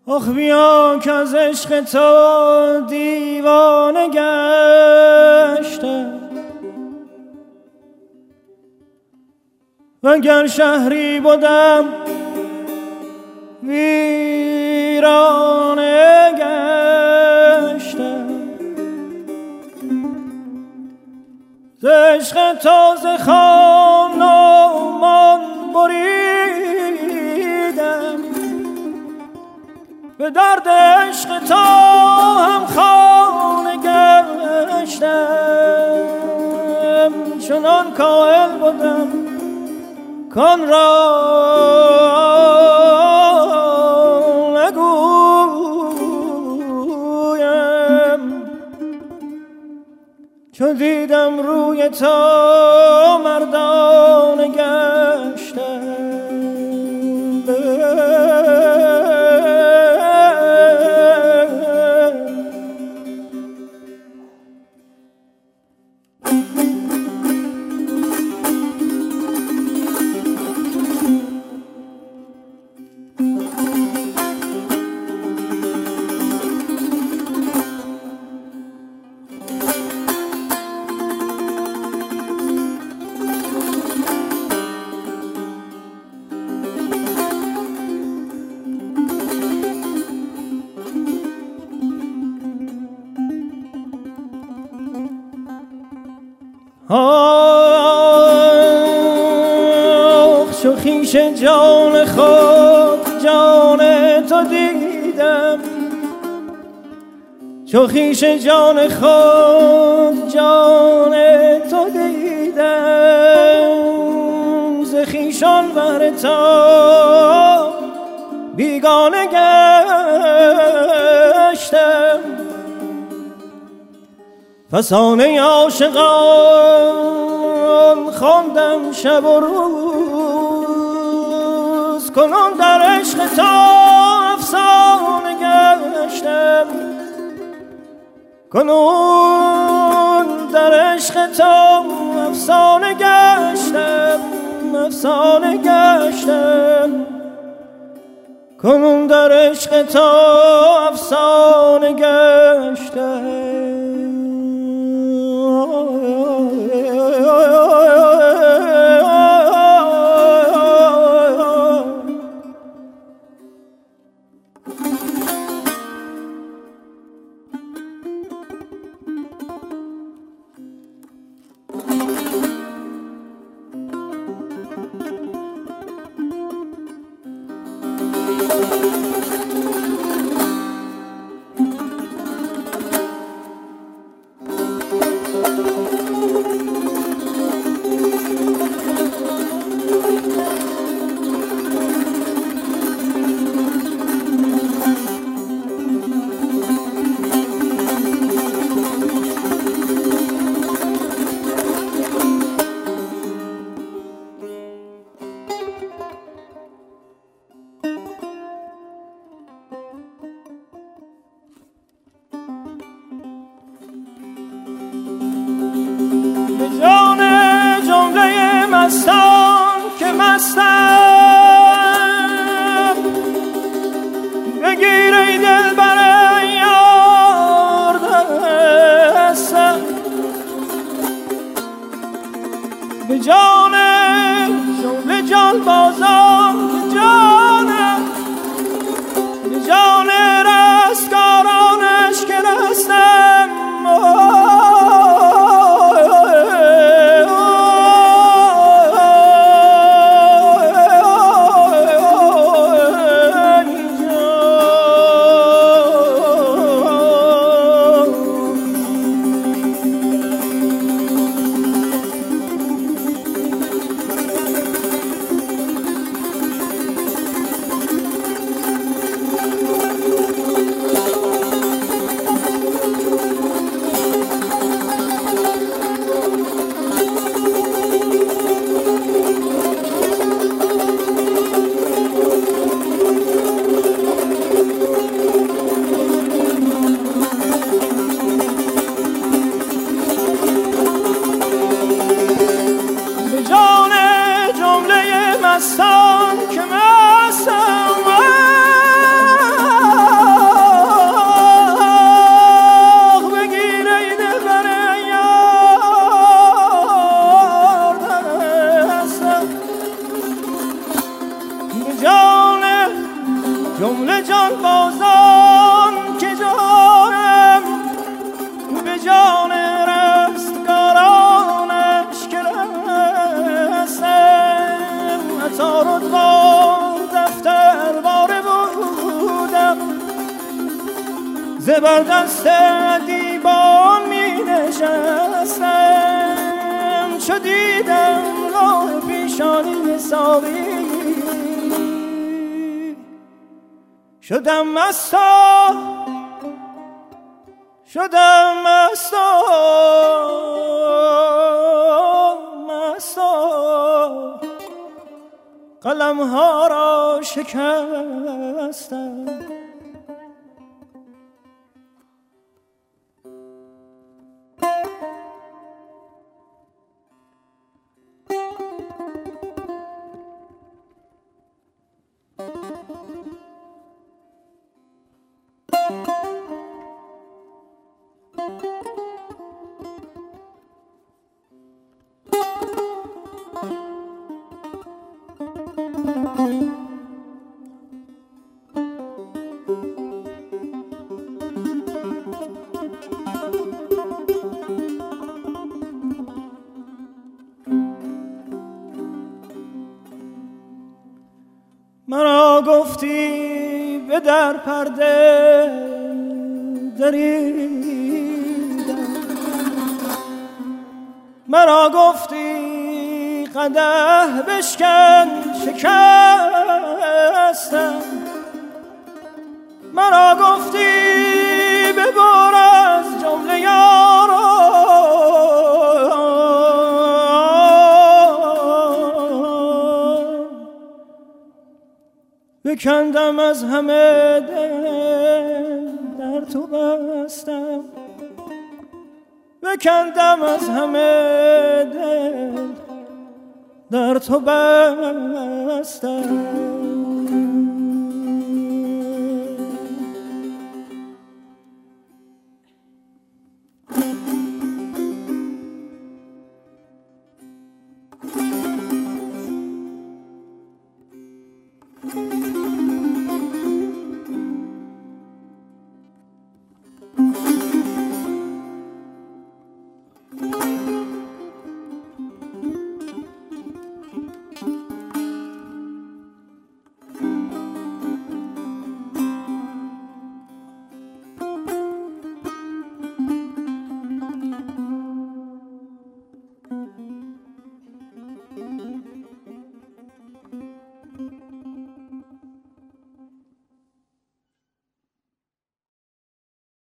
آخ بیا که از عشق تو دیوانه گشتم، وگر شهری بودم ویرانه گشتم. ز عشق تو ز خان و مان بریدم، به درد عشق تو هم خانه گشتم. چنان کائل بودم کان را نگویم، چو دیدم روی تو مردانه گشتم. آخ چو خویش جان خود جان تو دیدم، چو خویش جان خود جان تو دیدم، ز خویشان بهر تو بیگانه گشتم. فسانه عاشقان خواندم شب و روز، کنون در عشق تو افسانه گشتم. کنون در عشق تو افسانه گشتم، افسانه گشتم. کنون در عشق تو افسانه گشتم. سربازان که جانم به جان رستگارانش که رسم عطار و دفتر باره بودم زبر دست دیوان می نشستم چو دیدم راه پیشانی ساقی شدم مستا قلم ها را شکستم مرا گفتی به در پرده دریدم مرا گفتی قدح بشکن شکستم مرا گفتی ببر از جمله یاران بکندم از همه دل در تو بستم بکندم از همه دل در تو بستم